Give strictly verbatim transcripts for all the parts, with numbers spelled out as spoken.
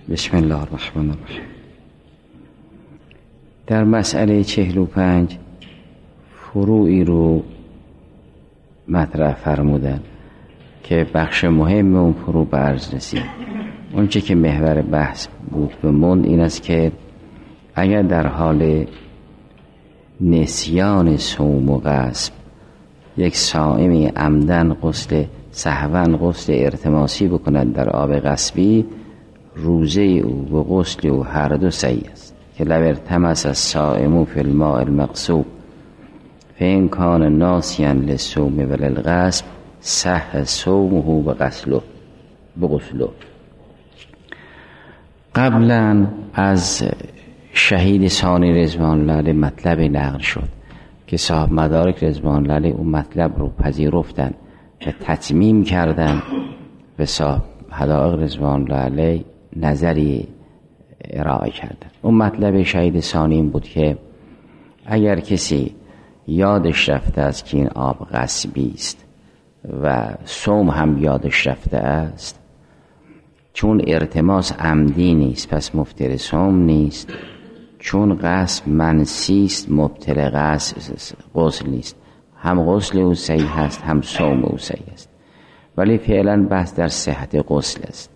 بسم الله الرحمن الرحیم. در مسئله چهل و پنج فروعی رو مطرح فرمودن که بخش مهم اون فروع به عرض رسید. اونچه که محور بحث بود به موند این است که اگر در حال نسیان صوم و غصب یک صائمی عمدن غسل سهوا غسل ارتماسی بکند در آب غصبی، روزه او و غسل او هر دو صحیح است که لو ارتمس الصائم فی الماء المغصوب فإن کان ناسیا للصوم وللغصب صح صومه بغسله بغسله. قبلا از شهید ثانی رضوان الله علیه مطلب نقل شد که صاحب مدارک رضوان الله علیه اون مطلب رو پذیرفتن و تتمیم کردن و صاحب حدائق رضوان الله علیه نظری ارائه کردن. اون مطلب شهید ثانی این بود که اگر کسی یادش رفته است که این آب غصبی است و صوم هم یادش رفته است، چون ارتماس عمدی نیست پس مفطر صوم نیست، چون غصب منسی است مبطل غسل نیست، هم غسل او صحیح است هم صوم او صحیح است. ولی فعلا بحث در صحت غسل است.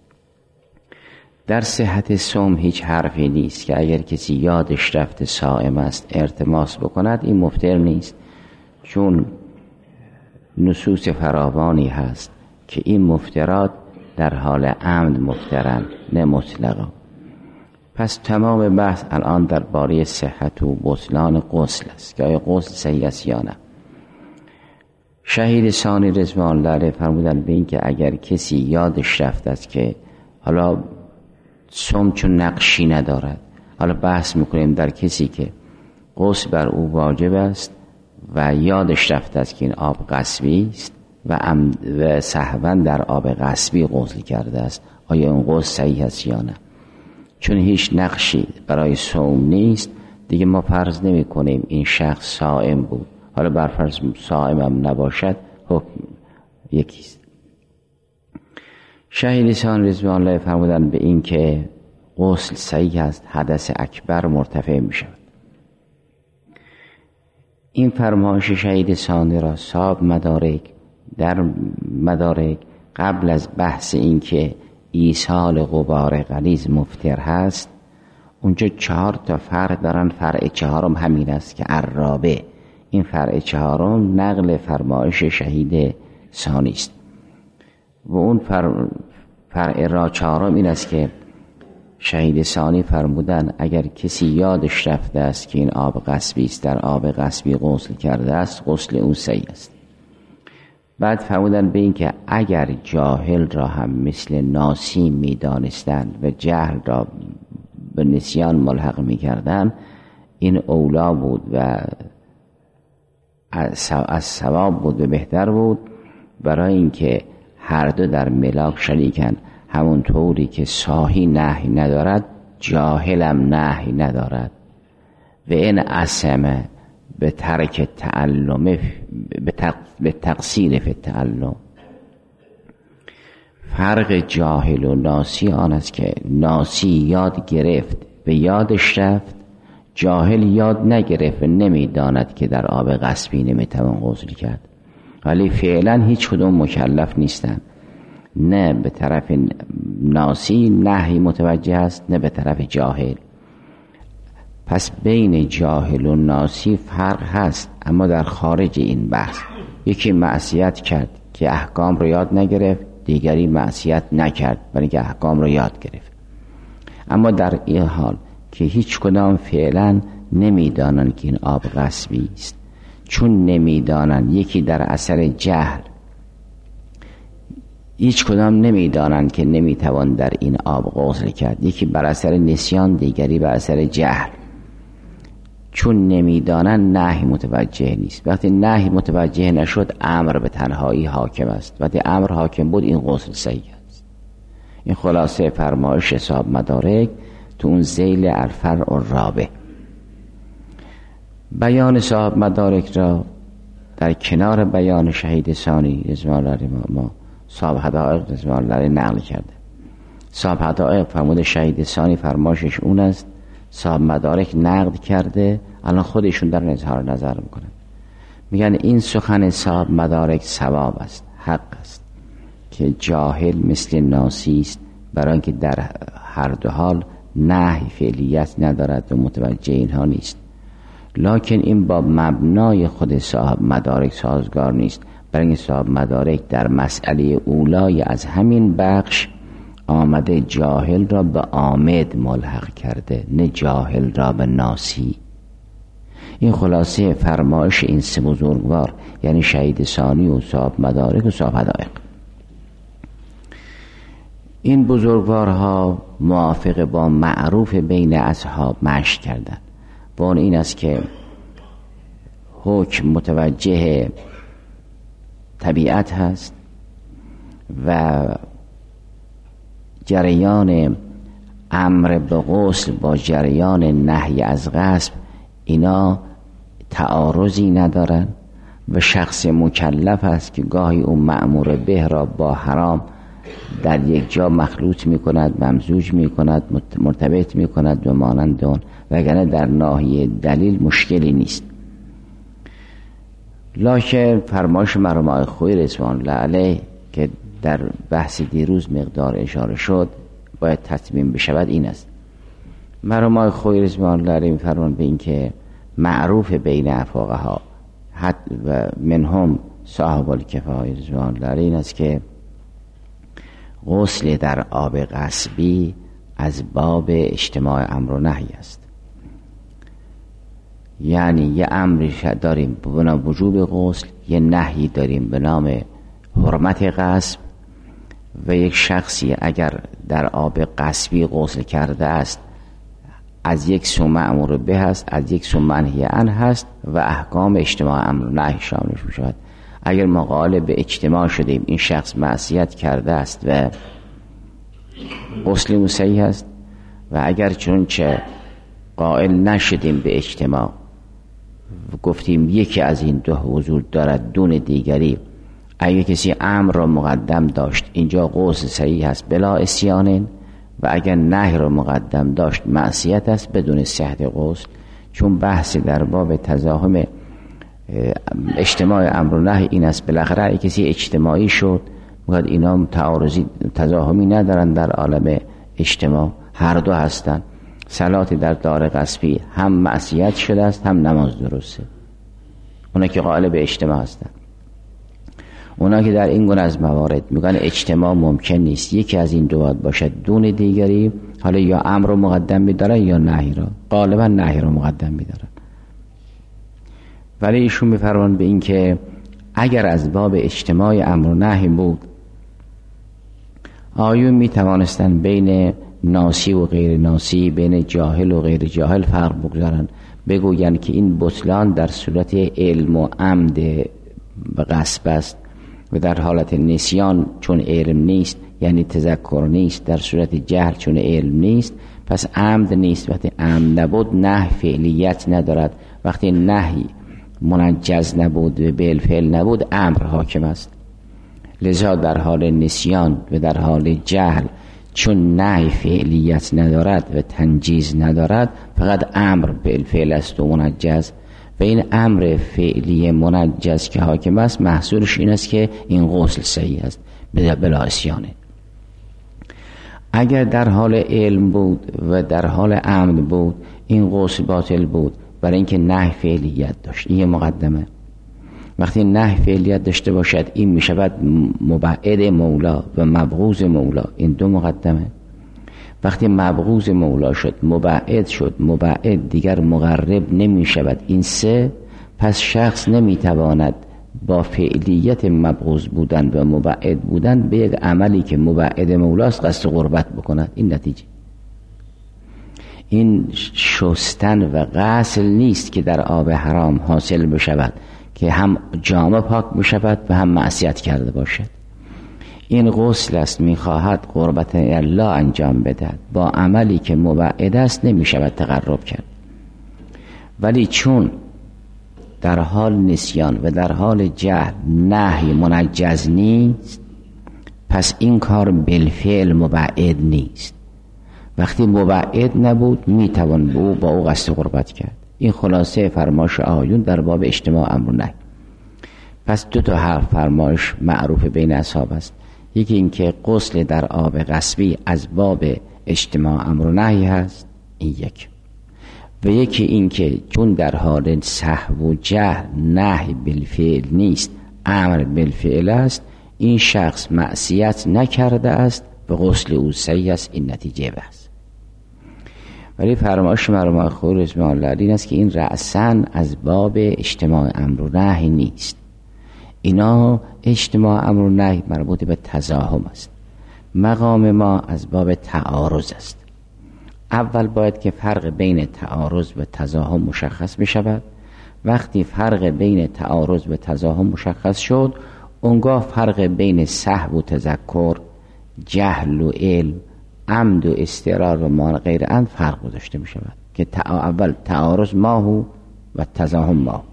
در صحت صوم هیچ حرفی نیست که اگر کسی یادش رفته صائم است ارتماس بکند این مفطر نیست، چون نصوص فراوانی هست که این مفطرات در حال عمد مفطرن نه مطلقا. پس تمام بحث الان درباره صحت و بطلان غسل است که آیا غسل صحیح است یا نه. شهید ثانی رضوان الله علیه فرمودن به این که اگر کسی یادش رفته است که حالا صوم چون نقشی ندارد، حالا بحث میکنیم در کسی که غسل بر او واجب است و یادش رفته است که این آب غصبی است و, و سهوا در آب غصبی غسل کرده است، آیا این غسل صحیح است یا نه. چون هیچ نقشی برای صوم نیست دیگه ما فرض نمی کنیم این شخص صائم بود، حالا برفرض صائم هم نباشد حکم یکیست. شهید ثانی رضوان الله فرمودن به این که غسل صحیح است، حدث اکبر مرتفع می شود. این فرمایش شهید ثانی را صاحب مدارک در مدارک قبل از بحث این که ایصال غبار غلیظ مفطر هست اونجا چهار تا فرع دارن. فرع چهارم همین است که عرابه، این فرع چهارم نقل فرمایش شهید ثانی است و اون فرع, فرع را چهارم این است که شهید ثانی فرمودن اگر کسی یادش رفته است که این آب غصبی است در آب غصبی غسل کرده است غسل او صحیح است. بعد فرمودن به این که اگر جاهل را هم مثل ناسی می دانستند و جهل را به نسیان ملحق می کردن این اولا بود و از ثواب بود و بهتر بود، برای اینکه هر دو در ملاک شریکن، همون طوری که صاحی نهی ندارد جاهلم نهی ندارد. و این عصمه به ترک تعلم به تقصیر فی التعلم. فرق جاهل و ناسی آن است که ناسی یاد گرفت به یادش رفت، جاهل یاد نگرفت و نمیداند که در آب غصبی نمیتوان غسل کرد، ولی فعلا هیچ کدوم مکلف نیستن. نه به طرف ناسی نهی متوجه است نه به طرف جاهل. پس بین جاهل و ناسی فرق هست، اما در خارج این بحث. یکی معصیت کرد که احکام رو یاد نگرفت، دیگری معصیت نکرد برای که احکام رو یاد گرفت. اما در این حال که هیچ کدام فعلا نمیدانن که این آب غصبی است، چون نمیدانن یکی در اثر جهل، هیچ کدام نمیدانن که نمیتوان در این آب غسل کرد، یکی بر اثر نسیان دیگری بر اثر جهل. چون نمیدانن نهی متوجه نیست. وقتی نهی متوجه نشد امر به تنهایی حاکم است. وقتی امر حاکم بود این غسل صحیح است. این خلاصه فرمایش صاحب مدارک تو اون ذیل الفرع الرابع. بیان صاحب مدارک را در کنار بیان شهید ثانی رضوان الله علیه ما صاحب حدائق رضوان الله علیه نقل کرده. صاحب حقایق فرمود شهید ثانی فرماشش اون است. صاحب مدارک نقد کرده، الان خودشون در اظهار نظر میکنن، میگن این سخن صاحب مدارک صواب است، حق است که جاهل مثل ناسی است، برای اینکه در هر دو حال نهی فعلیت ندارد و متوجه اینها نیست. لکن این با مبنای خود صاحب مدارک سازگار نیست، برای اینکه صاحب مدارک در مسئله اولای از همین بخش آمده جاهل را به عامد ملحق کرده، نه جاهل را به ناسی. این خلاصه فرمایش این سه بزرگوار، یعنی شهید ثانی و صاحب مدارک و صاحب حقایق. این بزرگوارها موافق با معروف بین اصحاب مشی کردند و اون این است که حکم متوجه طبیعت هست و جریان امر به غسل با جریان نهی از غصب اینا تعارضی ندارن و شخص مکلف است که گاهی اون مأمور به را با حرام در یک جا مخلوط می کند، ممزوج می کند، مرتبط می کند و مانند اون، وگرنه در ناحیه دلیل مشکلی نیست. لکن فرمایش مرحوم آقای خویی رضوان الله علیه که در بحث دیروز مقدار اشاره شد باید تتمیم بشود این است. مرحوم آقای خویی رضوان الله علیه می‌فرمایند به این که معروف بین افاقها حد و منهم صاحب الکفایه رضوان الله علیه این است که غسل در آب غصبی از باب اجتماع امر و نهی است. یعنی یه امری داریم به نام وجوب غسل، یه نهی داریم به نام حرمت غصب، و یک شخصی اگر در آب غصبی غسل کرده است از یک سو مأمور به هست، از یک سو منهی عنه هست و احکام اجتماع امر و نهی شاملش می شود. اگر ما قائل به اجتماع شدیم این شخص معصیت کرده است و غسل صحیح است، و اگر چنانچه قائل نشدیم به اجتماع و گفتیم یکی از این دو وجود دارد دون دیگری، اگر کسی امر را مقدم داشت اینجا غسل صحیح است بلا عصیان، و اگر نهی را مقدم داشت معصیت است بدون صحت غسل. چون بحث در باب تزاحم اجتماع امر و نهی این است، بالاخره اگر کسی اجتماعی شد میگه اینا تعارضی تزاحمی ندارن در عالم اجتماع، هر دو هستن. صلات در دار غصبی هم معصیت شده است هم نماز درسته، اونا که قائل به اجتماع هستن. اونا که در این گونه از موارد میگن اجتماع ممکن نیست، یکی از این دو باید باشد دون دیگری، حالا یا امر رو مقدم می‌دارن یا نهی را، غالبا نهی رو مقدم می‌دارن. ولی ایشون می‌فرمان به این که اگر از باب اجتماع امر و نهی بود، آیون می‌توانستن بین ناسی و غیر ناسی، بین جاهل و غیر جاهل فرق بگذارن، بگوین که این بطلان در صورت علم و عمد و غصب است، و در حالت نسیان چون علم نیست یعنی تذکر نیست، در صورت جهل چون علم نیست پس عمد نیست. وقتی عمد نبود نهی فعلیت ندارد، وقتی نهی منجز نبود و بالفعل نبود امر حاکم است. لذا در حال نسیان و در حال جهل چون نهی فعلیت ندارد و تنجیز ندارد فقط امر بالفعل است و منجز، و این امر فعلی منجز که حاکم است محصولش این است که این غسل صحیح است بلا عصیانه. اگر در حال علم بود و در عمد عمد بود این غسل باطل بود، برای اینکه نهی فعلیت داشت. این مقدمه. وقتی نهی فعلیت داشته باشد این می شود مبعد مولا و مبغوض مولا، این دو مقدمه. وقتی مبغوض مولا شد، مبعد شد، مبعد دیگر مقرب نمی شود، این سه، پس شخص نمی تواند با فعلیت مبغوض بودن و مبعد بودن به یک عملی که مبعد مولاست قصد قربت بکند. این نتیجه. این شستن و غسل نیست که در آب حرام حاصل بشود که هم جامه پاک بشود و هم معصیت کرده باشد. این غسل است میخواهد قربت الله انجام بدهد، با عملی که مبعد است نمی شود تقرب کرد. ولی چون در حال نسیان و در حال جهل نهی منجز نیست، پس این کار بالفعل مبعد نیست. وقتی مبعد نبود میتوان با او با او قصد قربت کرد. این خلاصه فرمایش آیون در باب اجتماع امر و نهی. پس دو تا حرف فرمایش معروف بین اصحاب است. یکی این که غسل در آب غصبی از باب اجتماع امر و نهی هست، این یک. و یکی این که چون در حال سهو و جهل نهی بالفعل نیست، امر بالفعل است، این شخص معصیت نکرده است و غسل او صحیح است. این نتیجه بس. ولی فرمایش مرحوم خوی رضوان الله علیه این است که این رأساً از باب اجتماع امر و نهی نیست. اینا اجتماع امر و نهی مربوط به تزاحم است. مقام ما از باب تعارض است. اول باید که فرق بین تعارض و تزاحم مشخص می شود. وقتی فرق بین تعارض و تزاحم مشخص شد، اونگاه فرق بین سهو و تذکر، جهل و علم، عمد و استقرار و ما غیر آن فرق گذاشته می شود که اول تعارض ماهو و تزاحم ماهو.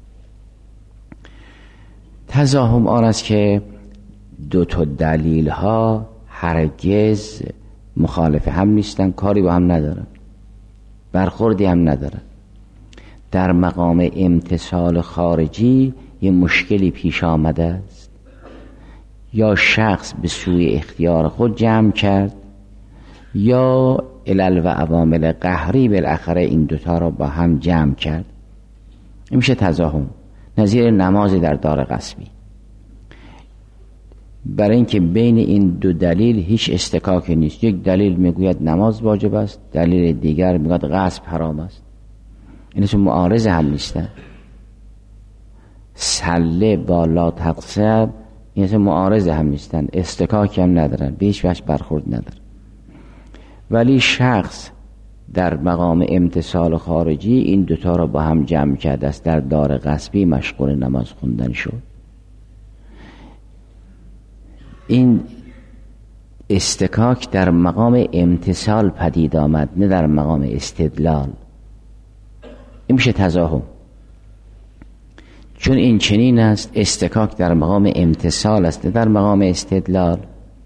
تزاحم آن است که دو تا دلیل ها هرگز مخالف هم نیستن، کاری با هم ندارن، برخوردی هم ندارن. در مقام امتثال خارجی یه مشکلی پیش آمده است، یا شخص به سوی اختیار خود جمع کرد یا علل و عوامل قهری بالاخره این دوتا را با هم جمع کرد. این میشه تزاحم. نظیر نماز در دار غصبی، برای اینکه بین این دو دلیل هیچ استکاکی نیست. یک دلیل میگوید نماز واجب است، دلیل دیگر میگوید غصب حرام است. این اصلا معارض هم نیستن. سله با لا تقصب این اصلا معارض هم نیستن، استکاکی هم ندارن، به هیچ وجه برخورد ندارن. ولی شخص در مقام امتثال خارجی این دوتا را با هم جمع کرده است، در دار غصبی مشغول نماز خوندن شد. این استکاک در مقام امتثال پدید آمد، نه در مقام استدلال. این میشه تزاحم. چون این چنین است، استکاک در مقام امتثال است، نه در مقام استدلال.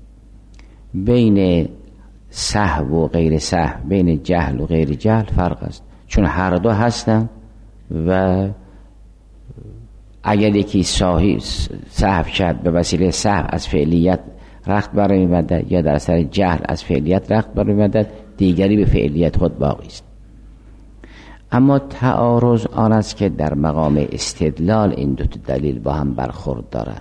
بین سهو و غیر سهو، بین جهل و غیر جهل فرق است، چون هر دو هستن. و اگر یکی ساهی سهو کرد به وسیله سهو از فعلیت رخت برمی‌آید یا در اثر جهل از فعلیت رخت برمی‌آید، دیگری به فعلیت خود باقی است. اما تعارض آن است که در مقام استدلال این دو تا دلیل با هم برخورد دارند.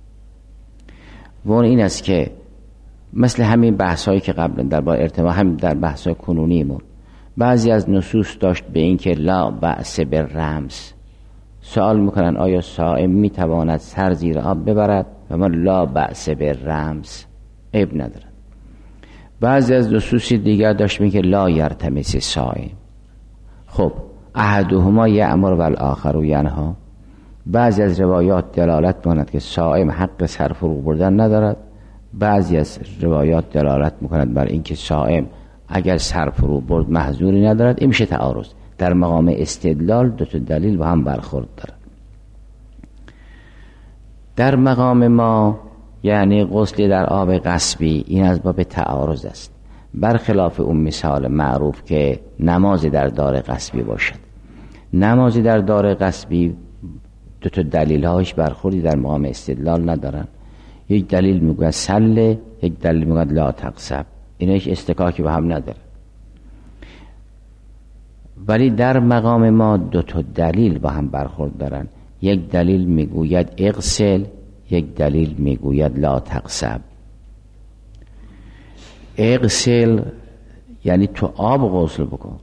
و اون این است که مثل همین بحثایی که قبلا در با ارتباط هم در بحثای کنونیمون، بعضی از نصوص داشت به این که لا بأس بالرمز. سوال میکنن آیا صائم میتواند سر زیر آب ببرد؟ و ما لا بأس بالرمز، عیب ندارد. بعضی از نصوص دیگر داشت میگه لا یرتمس صائم. خب احدهما یأمر و الاخر ینهی. بعضی از روایات دلالت می‌کند که صائم حق سر فرو بردن ندارد، بعضی از روایات دلالت می‌کند بر اینکه صائم اگر سر فرو برد محظوری ندارد. این میشه تعارض. در مقام استدلال دو تا دلیل با هم برخورد دارد. در مقام ما یعنی غسل در آب غصبی، این از باب تعارض است، برخلاف اون مثال معروف که نماز در دار غصبی باشد. نماز در دار غصبی دو تا دلیل هاش برخوردی در مقام استدلال ندارن. یک دلیل میگه سله، یک دلیل میگه لا تقصب. اینا هیچ استکاکی با هم نداره. ولی در مقام ما دو تا دلیل با هم برخورد دارن. یک دلیل میگوید اغسل، یک دلیل میگوید لا تقصب. اغسل یعنی تو آب غسل بکن،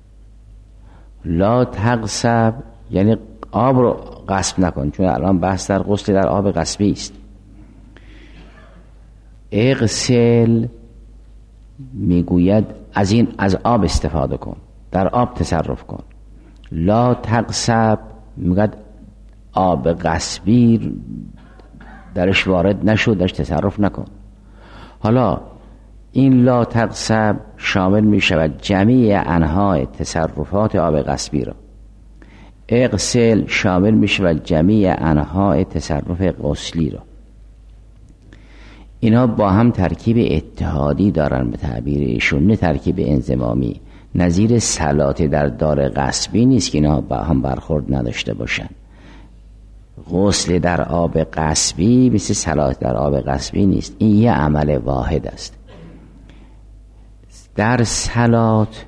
لا تقصب یعنی آب رو غصب نکن، چون الان بحث در غسل در آب غصبی است. اغسل میگوید از این از آب استفاده کن، در آب تصرف کن. لا تقصب میگوید آب غصبی درش وارد نشو، درش تصرف نکن. حالا این لا تقصب شامل می شود جمیع انواع تصرفات آب غصبی را. اغسل شامل می شود جمیع انواع تصرف غسلی را. اینا با هم ترکیب اتحادی دارن به تعبیر ایشون، نه ترکیب انضمامی. نظیر صلات در دار غصبی نیست که اینا با هم برخورد نداشته باشن. غسل در آب غصبی مثل صلات در آب غصبی نیست، این یه عمل واحد است. در صلات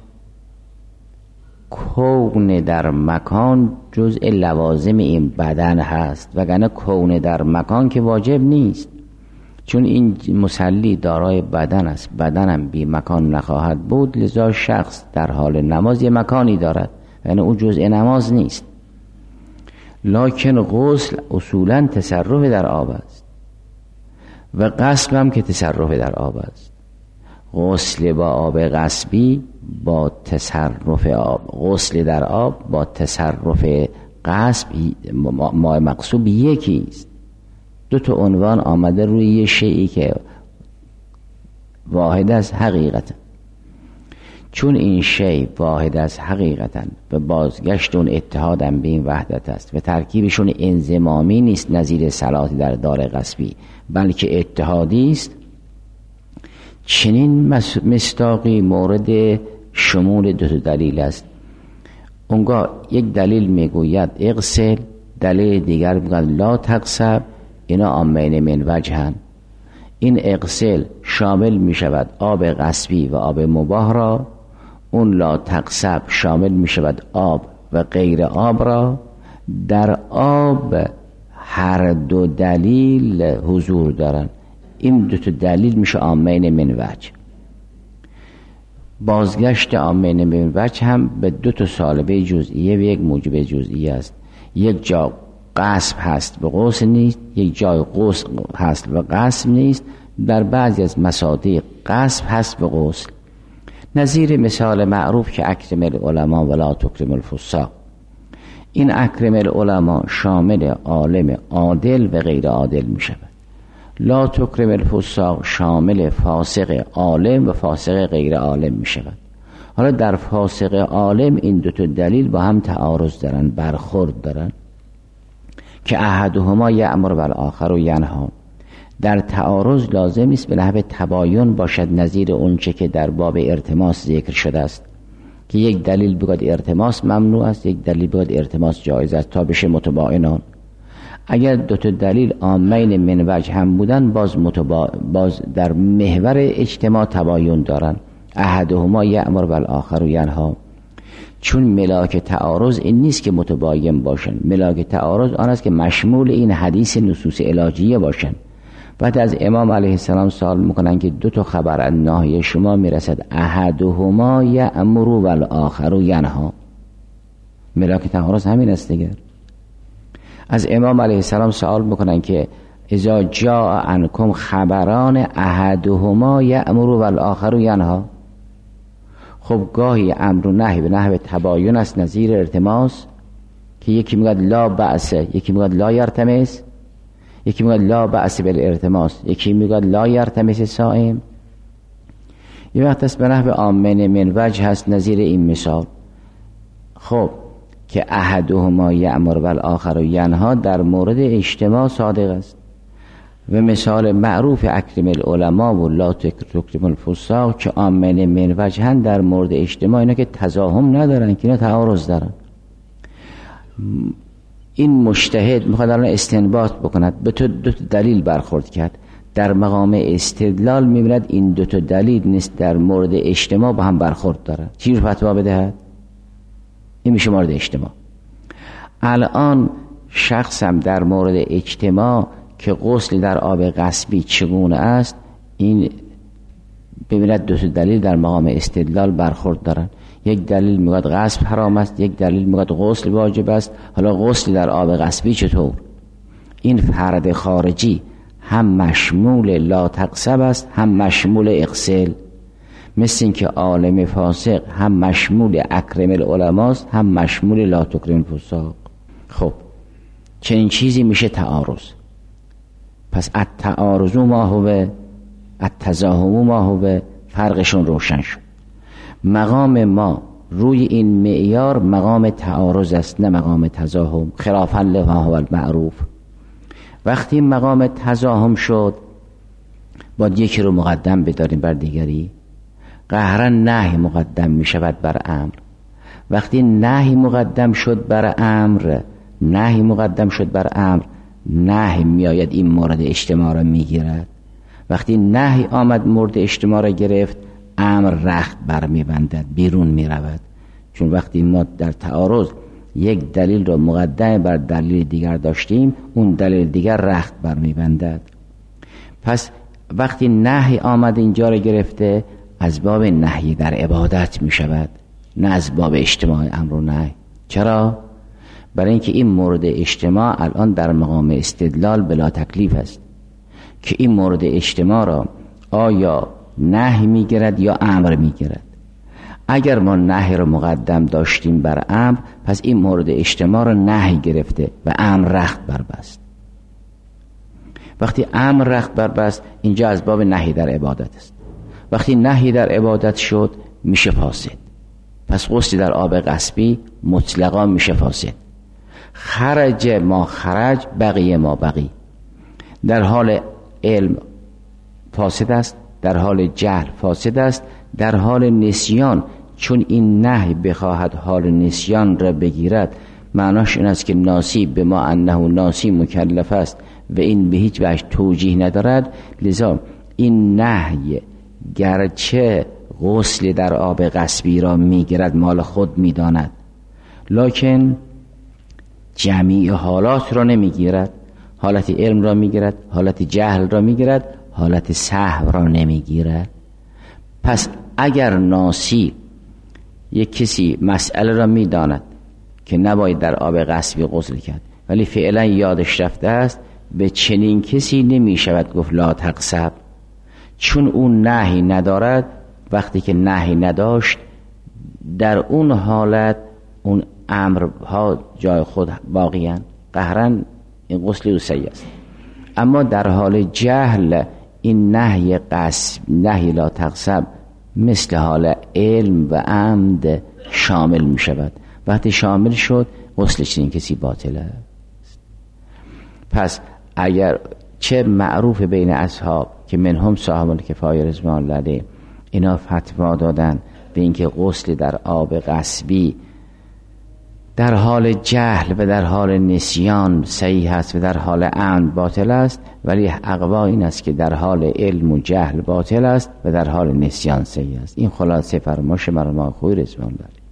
کون در مکان جزء لوازم این بدن هست، وگرنه کون در مکان که واجب نیست، چون این مصلی دارای بدن است، بدنم بی مکان نخواهد بود، لذا شخص در حال نماز یه مکانی دارد، یعنی او جزء نماز نیست. لکن غسل اصولا تصرف در آب است و غسل هم که تصرف در آب است. غسل با آب غصبی با تصرف آب، غسل در آب با تصرف غصب، ماء مغصوب یکی است. دو تا عنوان آمده روی یه شیئی که واحد از حقیقتا. چون این شی واحد از حقیقتا و بازگشت اون اتحادم به این وحدت است و ترکیبشون انضمامی نیست نظیر صلات در دار غصبی، بلکه اتحادی است، چنین مصداقی مورد شمول دو تا دلیل است. اونگاه یک دلیل میگوید اغسل، دلیل دیگر میگوید لا تغصب. اینا عامین من وجهن. این اغسل شامل میشود آب غصبی و آب مباح را، اون لا تغصب شامل میشود آب و غیر آب را. در آب هر دو دلیل حضور دارن، این دو تا دلیل میشه عامین من وجه. بازگشت عامین من وجه هم به دو تا سالبه جزئیه و یک موجب جزئیه است. یک جا غصب هست و غسل نیست، یک جای غسل هست و غصب نیست. در بعضی از مصادیق غصب هست و غسل. نظیر مثال معروف که اکرم العلماء ولا تکرم الفساق. این اکرم العلماء شامل عالم عادل و غیر عادل می شود. لا تکرم الفساق شامل فاسق عالم و فاسق غیر عالم می شود. حالا در فاسق عالم این دو تا دلیل با هم تعارض دارن، برخورد دارن که احدهما یأمر و الاخر ینهی. در تعارض لازم نیست به نحو تباین باشد نظیر اونچه که در باب ارتماس ذکر شده است که یک دلیل بگوید ارتماس ممنوع است، یک دلیل بگوید ارتماس جایز است تا بشه متباینان. اگر دو تا دلیل عامین من وجه هم بودن باز متبا... باز در محور اجتماع تباین دارن. احدهما یأمر و الاخر ینهی. چون ملاک تعارض این نیست که متباین باشن، ملاک تعارض آن است که مشمول این حدیث نصوص الهیه باشن. بعد از امام علیه السلام سوال میکنن که دو تا خبر از ناحیه شما میرسد، احدهما یأمر و الاخر ینهی. ملاک تعارض همین است دیگر. از امام علیه السلام سوال میکنن که اذا جاء عنکم خبران احدهما یأمر و الاخر ینهی. خب گاهی امر و نهی به نحو تباین است نظیر ارتماس که یکی میگه لا بأس، یکی میگه لا یرتمس، یکی میگه لا بأس بالارتماس، یکی میگه لا یرتمس صائم. یه وقت است به نحو عامین من وجه هست نظیر این مثال. خب که احدهما یأمر و الاخر ینهی در مورد اجتماع صادق است و مثال معروف اکرم العلماء و لا تکرم الفساق که عامین من وجهن در مورد اجتماع اینا که تزاحم ندارن، که اینا تعارض دارن. این مجتهد میخواد الان استنباط بکند، به تو دو تا دلیل برخورد کرد، در مقام استدلال میبیند این دو تا دلیل نیست در مورد اجتماع با هم برخورد دارن، چی رو فتوا بدهد؟ این میشه مورد اجتماع. الان شخصم در مورد اجتماع که غسل در آب غصبی چگونه است، این ببیند دو تا دلیل در مقام استدلال برخورد دارن. یک دلیل میگوید غصب حرام است، یک دلیل میگوید غسل واجب است. حالا غسل در آب غصبی چطور؟ این فرد خارجی هم مشمول لا تغصب است هم مشمول اغسل، مثل این که عالم فاسق هم مشمول اکرم العلماء است هم مشمول لا تکرم الفساق. خب چنین چیزی میشه تعارض. پس التعارض ما هو، التزاحم ما هو، فرقشون روشن شد. مقام ما روی این معیار مقام تعارض است نه مقام تزاحم، خلافا لما هو المعروف. وقتی مقام تزاحم شد باید یکی رو مقدم بداریم بر دیگری. قهرا نهی مقدم می شود بر امر. وقتی نهی مقدم شد بر امر نهی مقدم شد بر امر نهی می آید این مورد اجتماع را می گیرد. وقتی نهی آمد مورد اجتماع را گرفت، امر رخت بر می بندد، بیرون می رود. چون وقتی ما در تعارض یک دلیل را مقدم بر دلیل دیگر داشتیم، اون دلیل دیگر رخت بر می بندد. پس وقتی نهی آمد اینجا را گرفته، از باب نهی در عبادت می شود، نه از باب اجتماع امر و نهی. چرا؟ برای اینکه این مورد اجتماع الان در مقام استدلال بلا تکلیف است که این مورد اجتماع را آیا نهی می گیرد یا امر می گیرد. اگر ما نهی را مقدم داشتیم بر امر، پس این مورد اجتماع را نهی گرفته و امر رخت بربست. وقتی امر رخت بربست، اینجا از باب نهی در عبادت است. وقتی نهی در عبادت شد، میشه فاسد. پس غسل در آب غصبی مطلقا میشه فاسد. خرج ما خرج، بقیه ما بقی. در حال علم فاسد است، در حال جهل فاسد است، در حال نسیان. چون این نهی بخواهد حال نسیان را بگیرد، معناش این است که ناسی به ما انه ناسی مکلف است و این به هیچ وجه توجیه ندارد. لذا این نهی گرچه غسل در آب غصبی را میگیرد، مال خود میداند، لکن جمیع حالات را نمیگیرد. حالت علم را میگیرد، حالت جهل را میگیرد، حالت سهو را نمیگیرد. پس اگر ناسی یک کسی مسئله را میداند که نباید در آب غصبی غسل کرد، ولی فعلا یادش رفته است، به چنین کسی نمیشود گفت لا تغصب، چون اون نهی ندارد. وقتی که نهی نداشت، در اون حالت اون امرها جای خود باقیان، قهرا این غسل او صحیح است. اما در حال جهل این نهی قصب، نهی لا تغصب، مثل حال علم و عمد شامل می شود. وقتی شامل شد، غسل چنین کسی باطل است. پس اگر چه معروف بین اصحاب که منهم صاحب الکفایه رضوان الله علیه، اینا فتوا دادن به اینکه غسل در آب غصبی در حال جهل و در حال نسیان صحیح است و در حال عمد باطل است، ولی اقوا این است که در حال علم و جهل باطل است و در حال نسیان صحیح است. این خلاصه فرمایش مرحوم خویی رضوان الله علیه.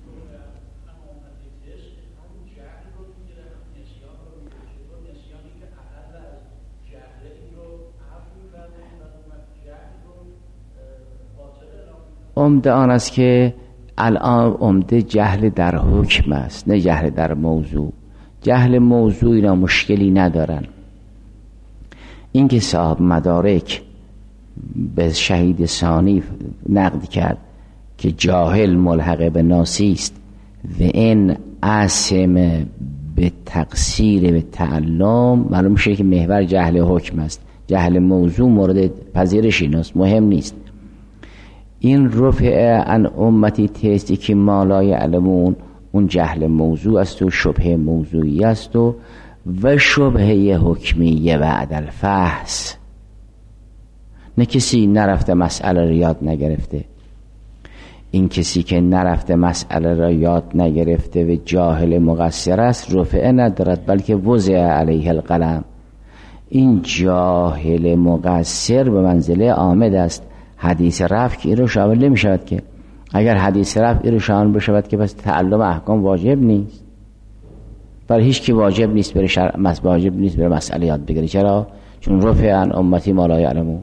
عمده آن است که الان عمده جهل در حکم است، نه جهل در موضوع. جهل موضوع اینا مشکلی ندارن. این که صاحب مدارک به شهید ثانی نقد کرد که جاهل ملحق به ناسی است و این عاصم به تقصیر به تعلم، معلوم میشه که محور جهل حکم است. جهل موضوع مورد پذیرش ایناست، مهم نیست. این رفع عن امتی تستی که ما لا یعلمون، اون جهل موضوع است و شبهه موضوعی است و و شبهه حکمیه بعد الفحص. نه کسی نرفته مسئله را یاد نگرفته. این کسی که نرفته مسئله را یاد نگرفته و جاهل مقصر است، رفعه ندارد، بلکه وضع علیه القلم. این جاهل مقصر به منزله عامد است. حدیث رفع که این رو شامل نمی شود که. اگر حدیث رفع این رو شامل بشود که پس تعلم احکام واجب نیست. برای هیچ کی واجب نیست بره شرع مس واجب نیست بره مسئله یاد بگیره. چرا؟ چون رفع عن امتی ما لا یعلمون.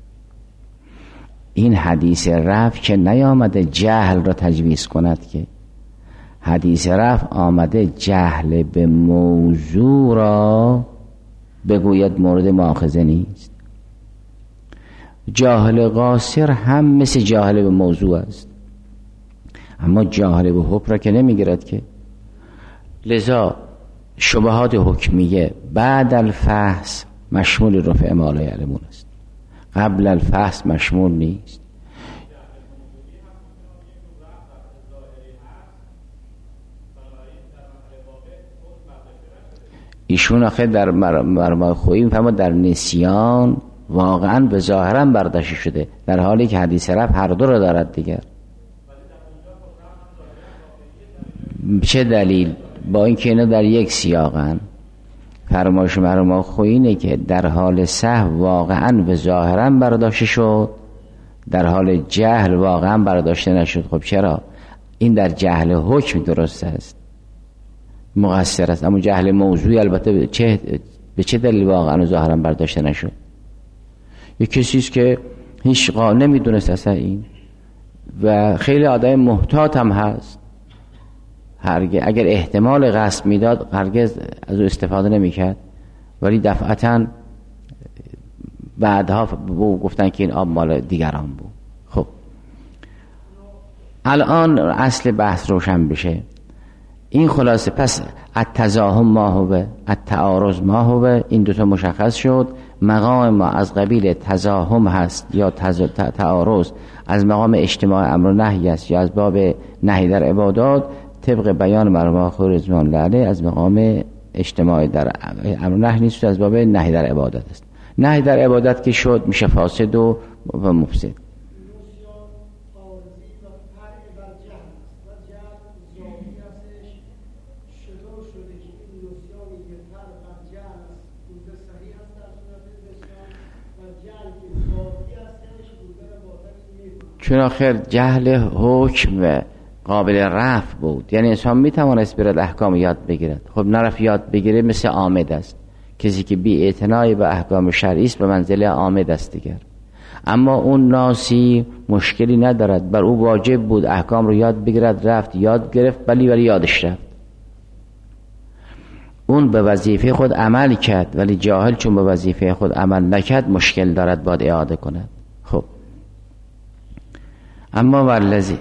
این حدیث رفع که نیامده جهل را تجویز کند، که حدیث رفع آمده جهل به موضوع را بگوید مورد مؤاخذه نیست. جاهل قاصر هم مثل جاهل به موضوع است، اما جاهل به حکم را که نمیگیرد که. لذا شبهات حکمیه بعد الفحص مشمول رفع ما لا یعلمون است، قبل الفحص مشمول نیست. ایشون آخه در مرمای خویی میفهمد در نسیان واقعا به ظاهرا برداشته شده، در حالی که حدیث رفع هر دو رو دارد دیگر. چه دلیل؟ با اینکه اینا در یک سیاقن. فرمایش مرحوم خویی اینه که در حال سهو واقعا به ظاهرا برداشته شد، در حال جهل واقعا برداشته نشد. خب چرا؟ این در جهل حکم درست است، مقصر است، اما جهل موضوعی البته به چه به چه دلیل واقعا و ظاهرا برداشته نشد؟ یک کسی است که هیچ قا نمیدونست اصلا این، و خیلی آدم محتاط هم هست، هرگز اگر احتمال قصد میداد هرگز از او استفاده نمیکرد، ولی دفعتا بعدها گفتن که این آب مال دیگران بود. خب الان اصل بحث روشن بشه. این خلاصه پس التزاحم ما هو، التعارض ما هو، این دوتا مشخص شد. مقام ما از قبیل تزاحم هست یا تعارض، از مقام اجتماع امر و نهی است یا از باب نهی در عبادات، طبق بیان مرحوم خویی رضوان الله علیه از مقام اجتماع در امر و نهی نیست، از باب نهی در عبادت است. نهی در عبادت که شد میشه فاسد و مفسد. چون آخر جهل حکم قابل رفع بود، یعنی انسان میتوانست برد احکام یاد بگیرد. خب نرفت یاد بگیره، مثل عامد است. کسی که بی اعتنایی به احکام شرعی است به منزله عامد است دیگر. اما اون ناسی مشکلی ندارد، بر او واجب بود احکام رو یاد بگیرد، رفت یاد گرفت، ولی ولی یادش رفت. اون به وظیفه خود عمل کرد، ولی جاهل چون به وظیفه خود عمل نکرد مشکل دارد، باید اعاده کند. خب اما والذی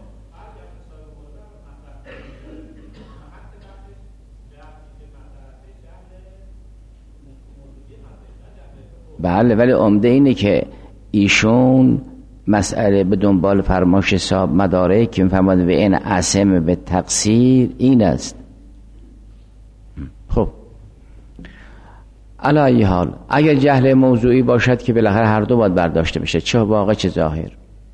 بله، ولی عمده اینه که ایشون مسئله به دنبال فرمایش صاحب مدارک که میفرماد به این عصم به تقصیر این است. خب علی ای حال اگر جهل موضوعی باشد که بالاخره هر دو باید برداشته بشه، چه واقع چه ظاهر.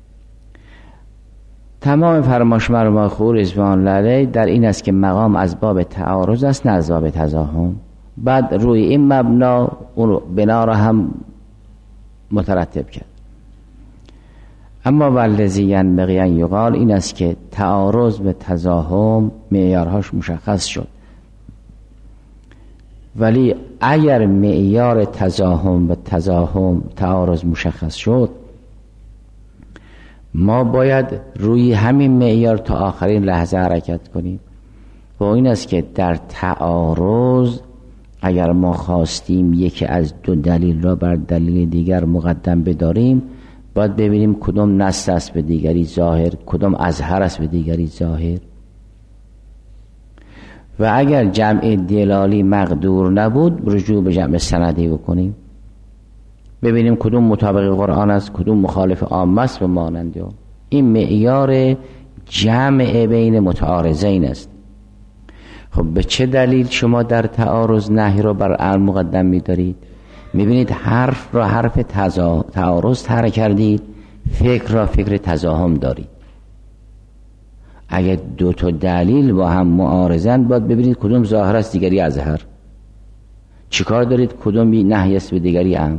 تمام فرمایش مرحوم خویی رضوان الله علیه در این است که مقام از باب تعارض است نه از باب تزاحم. بعد روی این مبنا اون بنا را هم مترتب کرد. اما والذی ینبغی ان یقال این است که تعارض به تزاحم معیارهاش مشخص شد، ولی اگر معیار تزاحم و تزاحم تعارض مشخص شد، ما باید روی همین معیار تا آخرین لحظه حرکت کنیم. و این است که در تعارض اگر ما خواستیم یکی از دو دلیل را بر دلیل دیگر مقدم بداریم، باید ببینیم کدام نص است به دیگری ظاهر، کدام اظهر است به دیگری ظاهر. و اگر جمع دلالی مقدور نبود، رجوع به جمع سندی بکنیم، ببینیم کدوم مطابق قرآن است، کدوم مخالف عامه است و مانند. این معیار جمع بین متعارضین است. خب به چه دلیل شما در تعارض نهی را بر امر مقدم می‌دارید؟ می‌بینید حرف را حرف تزا... تعارض طرح کردید، فکر را فکر تزاحم دارید. اگر دو تا دلیل با هم معارضند، باید ببینید کدوم ظاهر است دیگری اظهر. چیکار دارید؟ کدوم بی نهی است به دیگری امر.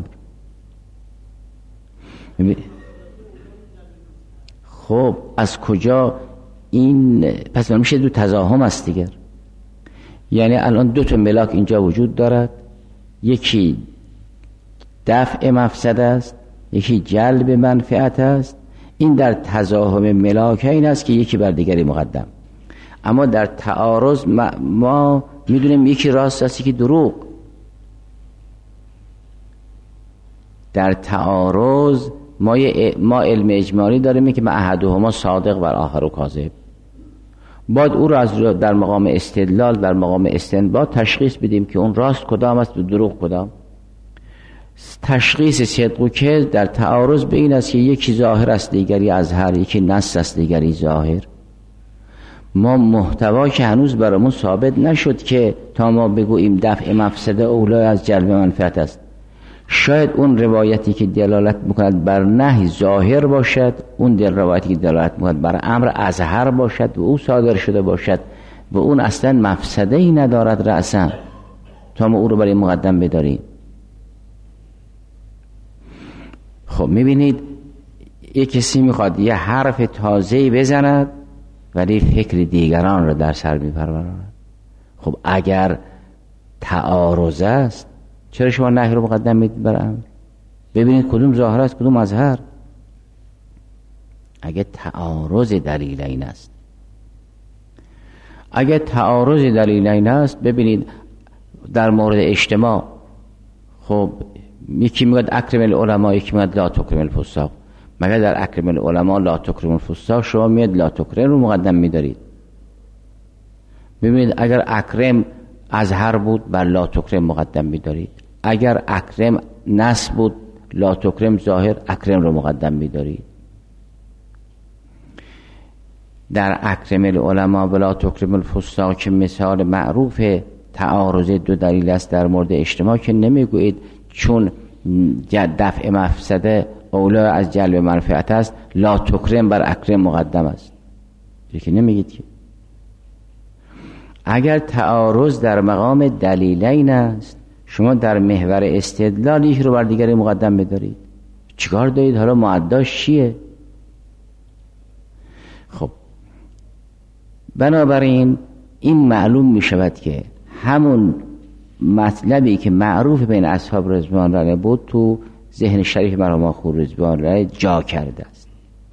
خب از کجا این پس میشه دو تزاحم است دیگر؟ یعنی الان دو تا ملاک اینجا وجود دارد، یکی دفع مفسد است، یکی جلب منفعت است. این در تزاحم ملاک این است که یکی بر دیگری مقدم. اما در تعارض ما, ما میدونیم یکی راست است یکی دروغ. در تعارض ما, ما علم اجمالی داریم که ما احدهما صادق و آخر کاذب. باید او را از در مقام استدلال در مقام استنباط تشخیص بدیم که اون راست کدام است و دروغ کدام. تشخیص صدق و کذب در تعارض به این است که یکی ظاهر است دیگری اظهر، یکی نص است دیگری ظاهر. ما محتوا که هنوز برامون ثابت نشد که تا ما بگوییم دفع مفسده اولی از جلب منفعت است. شاید اون روایتی که دلالت میکند بر نهی ظاهر باشد، اون دل روایتی که دلالت میکند بر امر اظهر باشد و او صادر شده باشد و اون اصلا مفسده ای ندارد رأسا تا ما او رو برای مقدم بداریم. خب میبینید یک کسی میخواد یه حرف تازه‌ای بزند ولی فکر دیگران رو در سر میپروراند. خب اگر تعارض است چرا شما نهی رو مقدم میدید بر امر؟ ببینید کدوم ظاهر است کدوم اظهر. اگه تعارض دلیلین است اگه تعارض دلیلین است ببینید در مورد اجتماع، خب یکی میگه اکرم العلماء، یکی میگه لا تکرم الفساق. مگر در اکرم العلماء لا تکرم الفساق شما میاد لا تکرم رو مقدم میدارید؟ ببینید اگر اکرم اظهر بود بر لا تکرم مقدم میدارید، اگر اکرم نص بود لا تکرم ظاهر اکرم رو مقدم میدارید. در اکرم العلماء و لا تکرم الفساق که مثال معروف تعارض دو دلیل است در مورد اجتماع که نمیگویید چون دفع مفسده اولا از جلب منفعت است لا تکرم بر اکرم مقدم است، که نمیگید که. اگر تعارض در مقام دلیلین است شما در محور استدلال یک رو بر دیگری مقدم بدارید. چیکار دارید؟ حالا معداش چیه؟ خب بنابراین این معلوم می شود که همون مطلبی که معروف بین اصحاب رضوان الله علیهم بود تو ذهن شریف مرحوم آخوند رضوان الله علیه جا کرده است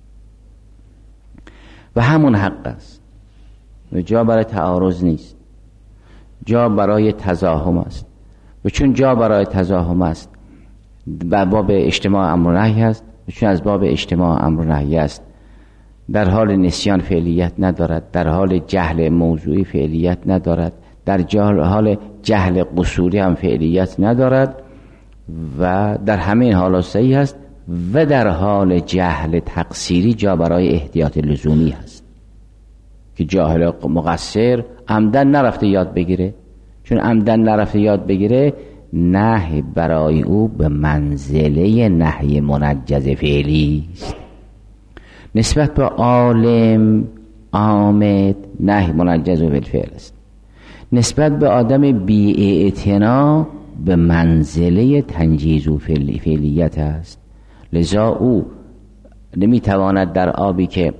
و همون حق است و جا برای تعارض نیست، جا برای تزاحم است. و چون جا برای تزاحم است و باب اجتماع امر و نهی است، و چون از باب اجتماع امر و نهی است در حال نسیان فعلیت ندارد، در حال جهل موضوعی فعلیت ندارد، در حال جهل قصوری هم فعلیت ندارد و در همین حالات صحیح است و در حال جهل تقصیری جا برای احتیاط لزومی هست که جاهل مقصر عمدن نرفته یاد بگیره. چون عمدن نرفته یاد بگیره نهی برای او به منزله نهی منجز فعلی است. نسبت به عالم عامد نهی منجز بالفعل است، نسبت به آدم بی‌اعتنا به منزله تنجیز و فعلیت است. لذا او نمیتواند در آبی که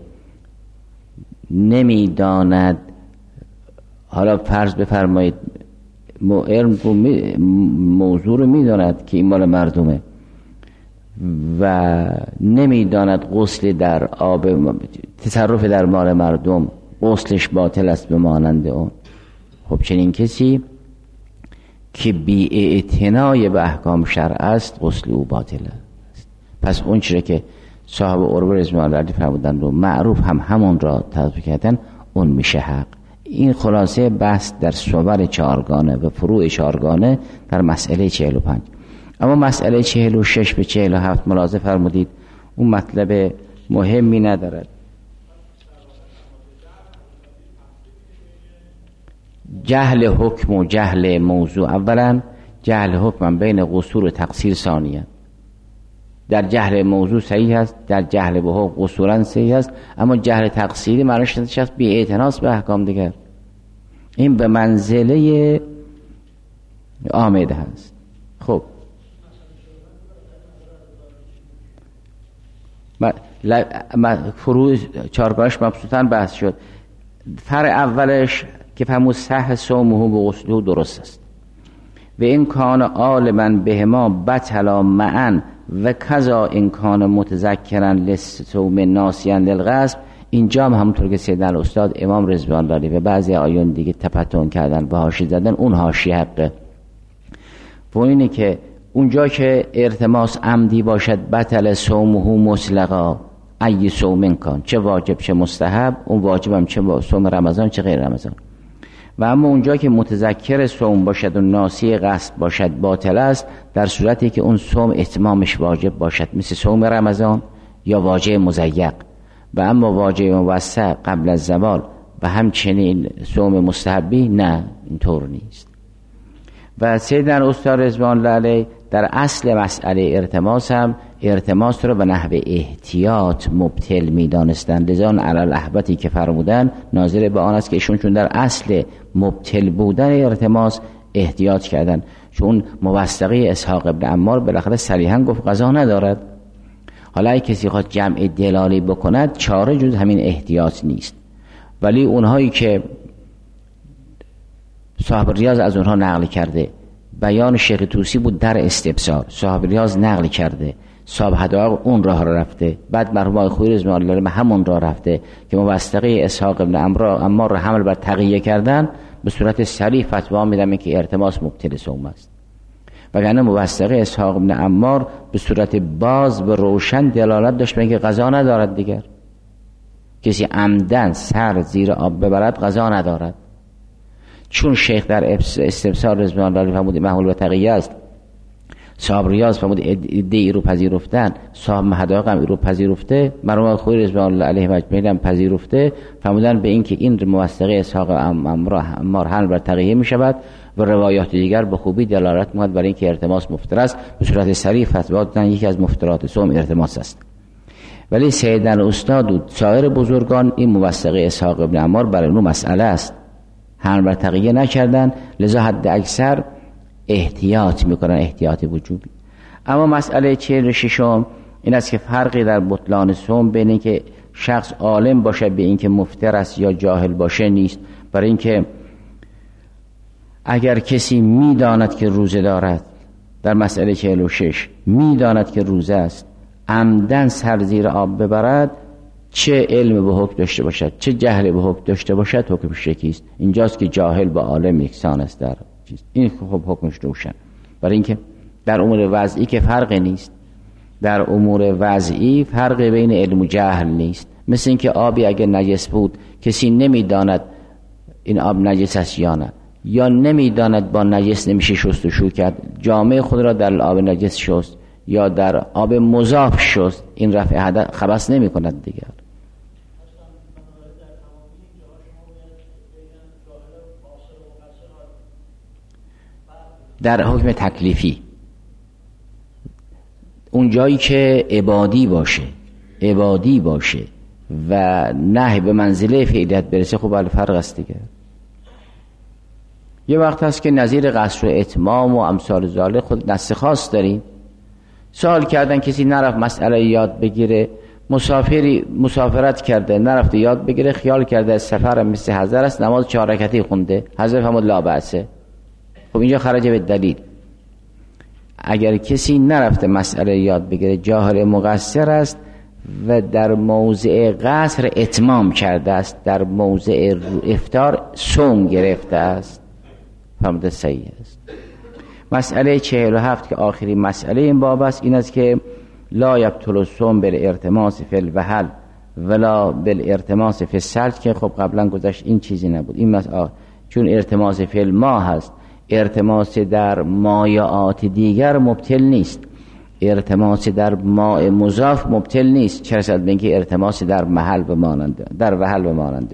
نمیداند، حالا فرض بفرمایید موضوع رو میداند که این مال مردمه و نمیداند غسل در آب، تصرف در مال مردم غسلش باطل است به مانند اون. خب چنین کسی که بی‌اعتنای به احکام شرع است غسل او باطل است. پس اون چیزی که صاحب عروه رضوان الله علیه فرمودند و معروف هم همون را تطبیق کردن اون میشه حق. این خلاصه بحث در صور چهارگانه و فروع چهارگانه در مسئله چهل و پنج. اما مسئله چهل و شش به چهل و هفت ملاحظه فرمودید اون مطلب مهمی ندارد. جهل حکم و جهل موضوع، اولا جهل حکم بین قصور و تقصیر ثانیا. در جهل موضوع صحیح است، در جهل به حکم قصورا صحیح است، اما جهل تقصیری معنیش شخص بی اعتناس به احکام دیگر. این به منزله آمده هست. خب فروع چهارگاهش مبسوطاً بحث شد. فرع اولش که فهمو صح صومه به غسله درست است و این کان عالما بهما بطلا معن و کذا این کان متذکرن لصوم ناسیان للغصب. اینجا هم همونطور که سیدنا استاد امام رضوان الله علیه و بعضی آیون دیگه تپتون کردن و حاشیه زدن، اون حاشیه حقه. و اینه که اونجا که ارتماس عمدی باشد بطل صومه مطلقا ای صوم کان، چه واجب چه مستحب، اون واجب هم چه صوم رمضان چه غیر رمضان. و اما اونجا که متذکر صوم باشد و ناسی قصد باشد باطل است، در صورتی که اون صوم اتمامش واجب باشد مثل صوم رمضان یا واجب مضیق. و اما واجب موسع قبل از زوال و همچنین صوم مستحبی نه، اینطور نیست. و سیدنا استاد رضوان الله علیه در اصل مسئله ارتماس هم ارتماس رو به نحو احتیاط مبتل می دانستن، لذا علی الاحبتی که فرمودن ناظر به آن است که ایشون چون در اصل مبتل بودن ارتماس احتیاط کردن. چون موثقه اسحاق ابن عمار بالاخره صریحا گفت قضا ندارد. حالا اگه کسی خواهد جمع دلالی بکند چاره جز همین احتیاط نیست. ولی اونهایی که صاحب ریاض از اونها نقل کرده، بیان شیخ طوسی بود در استبصار، صاحب ریاض نقل کرده، صاحب حدائق اون راه را رفته، بعد مرحوم آقای خویی رضوان الله علیه همون راه رفته که موثقه اسحاق ابن عمار را حمل بر تقیه کردن، به صورت صریح فتوا میدن که ارتماس مبطل صوم است. وگرنه موثقه اسحاق ابن عمار به صورت باز و روشن دلالت داشت به اینکه قضا ندارد. دیگر کسی عمدن سر زیر آب ببرد قضا ندارد. چون شیخ در استبصار رضوان الله علیه فرمود محمول و تقیه است، صاحب ریاض فرمود ادعی رو پذیرفتن، صاحب حدائق هم رو پذیرفته، مرحوم خویی رضوان الله علیه مجمعین هم پذیرفته، فرمودن به این که این موثقه اسحاق عمار حمل بر تقیه می شود و روایات دیگر به خوبی دلالت می‌کند بر اینکه ارتماس مفطر است. به صورت صریح فتوا دادن یکی از مفطرات صوم ارتماس است. ولی سیدنا استاد و سایر بزرگان این موثقه اسحاق ابن عمار برای اون مسئله است، حمل بر تقیه نکردن، لذا حد اکثر احتیاط میکنن، احتیاط وجوبی. اما مسئله چهل و ششم این است که فرقی در بطلان صوم بین اینکه شخص عالم باشه به اینکه مفطر است یا جاهل باشه نیست. برای اینکه اگر کسی میداند که روزه دارد، در مسئله چهل و شش میداند که روزه است، عمدن سر زیر آب ببرد، چه علم به حکم داشته باشد چه جهل به حکم داشته باشد حکمش یکیست. اینجاست که جاهل با عالم یکسان است در چیز. این خب حکمش روشن. برای اینکه در امور وضعی که فرق نیست، در امور وضعی فرق بین علم و جهل نیست. مثل اینکه آبی اگر نجس بود کسی نمیداند این آب نجس است یا نه، یا نمیداند با نجس نمیشه شست و شو کرد، جامعه خود را در آب نجس شست یا در آب مضاف شست، این رفع حدث خبث نمی کند دیگر. در حکم تکلیفی اون جایی که عبادی باشه عبادی باشه و نهی به منزله فعلیت برسه، خب الفرق است دیگه. یه وقت هست که نظیر قصر و اتمام و امثال ذالک خود نص خاص داریم. سوال کردن کسی نرفت مسئله یاد بگیره، مسافری مسافرت کرده نرفته یاد بگیره، خیال کرده سفر مثل حضر است، نماز چهار رکعتی خونده، حضر فرمود لا بأسه. خب اینجا خرج به دلیل. اگر کسی نرفته مسئله یاد بگیره، جاهل مقصر است و در موضع قصر اتمام کرده است، در موضع افطار صوم گرفته است، فرموده صحیح است. مسئله چهل و هفت که آخرین مسئله این باب است، این است که لا یبطل الصوم بالارتماس فی الوحل ولا بالارتماس فی الثلج، که خب قبلا گذشت این چیزی نبود. این مسئله چون ارتماس فی الماء هست، ارتماس در مایعات دیگر مبطل نیست، ارتماس در ماء مضاف مبطل نیست، چه رسد به اینکه ارتماس در محل و مانند در وحل و مانند.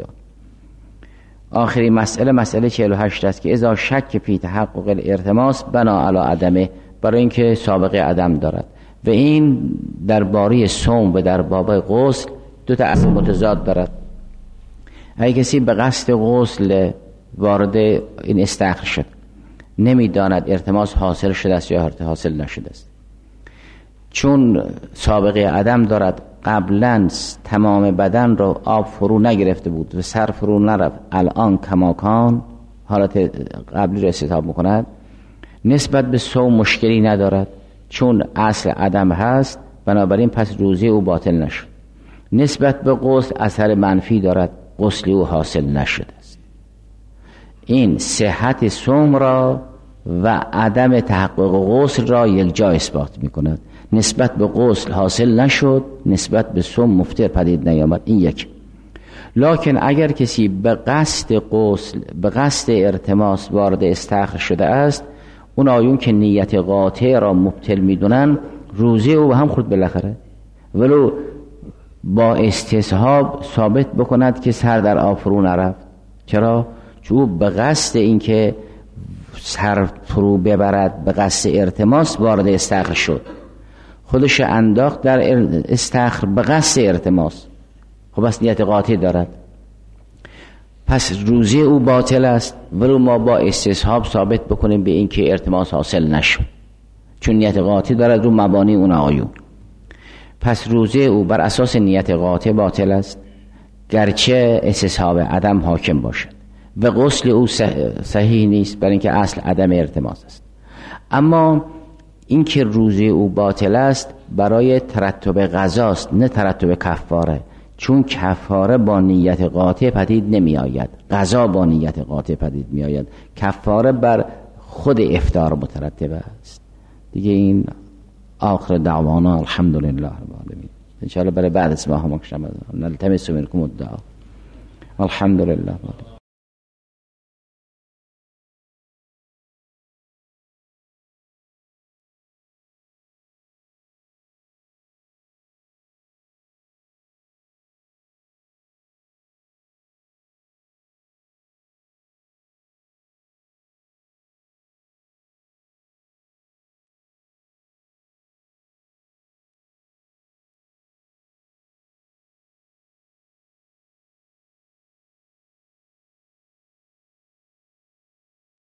آخرین مسئله مسئله چهل و هشت است که اذا شک فی تحقق الارتماس بنا علی عدمه، برای اینکه سابقه عدم دارد. و این درباره صوم و در باب غسل دو تا اصل متضاد دارد. اگه کسی به قصد غسل وارد این استخر شد، نمیداند ارتماس حاصل شده است یا حاصل نشده است، چون سابقه عدم دارد، قبلا تمام بدن رو آب فرو نگرفته بود و سر فرو نرفت، الان کماکان حالت قبلی رو استتاب میکند، نسبت به صوم مشکلی ندارد، چون اصل عدم هست، بنابراین پس روزه او باطل نشد. نسبت به غسل اثر منفی دارد، غسل او حاصل نشده است. این صحت صوم را و عدم تحقق غسل را یک جا اثبات میکند. نسبت به غسل حاصل نشد، نسبت به صوم مفطر پدید نیامد. این یک. لکن اگر کسی به قصد غسل به قصد ارتماس وارد استخر شده است، اون آیون که نیت قاطع را مبطل میدونن، روزه او هم خود بالاخره ولو با استصحاب ثابت بکند که سر در آب فرو نرفت. چرا؟ چون به قصد این که سر فرو ببرد به قصد ارتماس وارد استخر شد، خودش انداخت در استخر به قصد ارتماس، خب بس نیت قاطع دارد، پس روزه او باطل است، ولو ما با استصحاب ثابت بکنیم به این که ارتماس حاصل نشد، چون نیت قاطع دارد رو مبانی اون آیون. پس روزه او بر اساس نیت قاطع باطل است، گرچه استصحاب عدم حاکم باشد، و غسل او صحیح نیست برای اینکه اصل عدم ارتماس است. اما این که روزه او باطل است برای ترتب قضاست، نه ترتب کفاره، چون کفاره با نیت قاطع پدید نمی آید، قضا با نیت قاطع پدید می آید، کفاره بر خود افطار مترتب است دیگه. این آخر دعوانا الحمدلله رب العالمین. ان شاء الله برای بعد اسمها مکشم نلتمس منکم الدعا. الحمدلله.